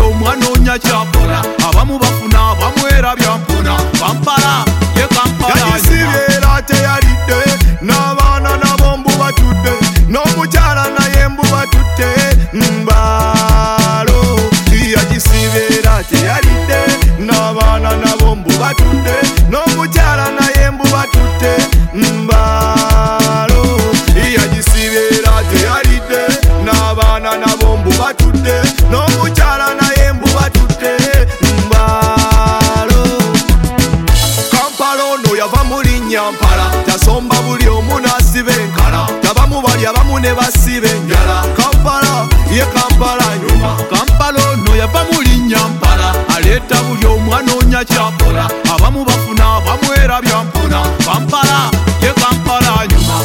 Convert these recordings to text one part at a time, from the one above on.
omu anoonya kyakola. Abamu bafuna abamu era byampuna. Kampala ye Kampala yagisibye era teyalidde, n'abaana nabo mbu batudde, n'omukyala naye mbu batutte. Mbalo yagisibye era teyalidde, n'abaana nabo mbu batudde, n'omukyala naye mbu batutte. Mbalo yagisibye era teyalidde, n'abaana nabo mbu batudde, n'omukyala naye mbu batutte. Mbalo Kampala ono yava mu linnya mpala, tasomba buli omu n'asiba enkala, tabamu bali abamu ne basiba enjala. Kampala ye Kampala nyuma. Kampala ono yava mu linnya mpala, aleeta buli omu anoonya kyakola. Abamu bafuna abamu era byampuna. Kampala ye Kampala nyuma.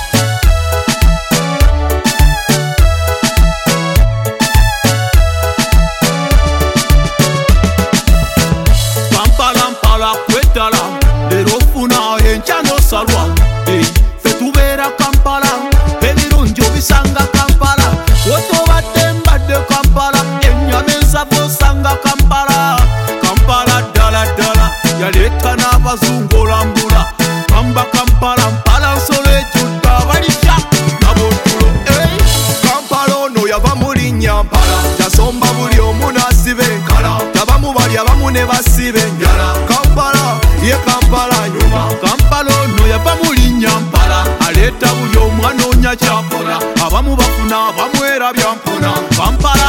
Kampala mpala kwetala, leero ofuna enkya n'osalwa. Ffe tubeera Kampala, ebirungi obisanga Kampala. Wotobadde mbadde Kampala, ennyama ensava osanga Kampala. Kampala ddala ddala, yaleeta n'abazungu olambula. Kamba Kampala mpala nsolo ejjudde abalisha n'ab'otulo. Kampala ono yava mu linnya mpala, tasomba buli omu n'asiba enkala, tabamu bali abamu ne basiba enjala. Kampala ye Kampala nyuma. Kampala ono yava mu linnya mpala, aleeta buli omu anoonya kyakola. Abamu bafuna abamu era byampuna. Kampala